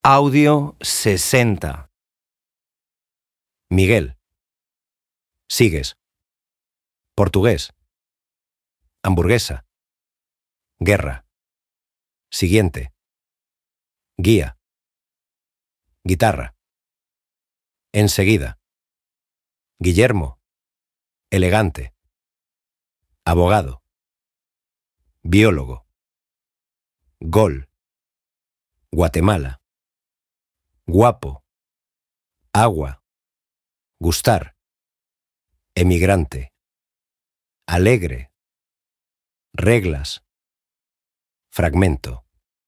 Audio 60. Miguel. Sigues. Portugués. Hamburguesa. Guerra. Siguiente. Guía. Guitarra. Enseguida. Guillermo. Elegante. Abogado. Biólogo. Gol. Guatemala. Guapo. Agua. Gustar. Emigrante. Alegre. Reglas. Fragmento.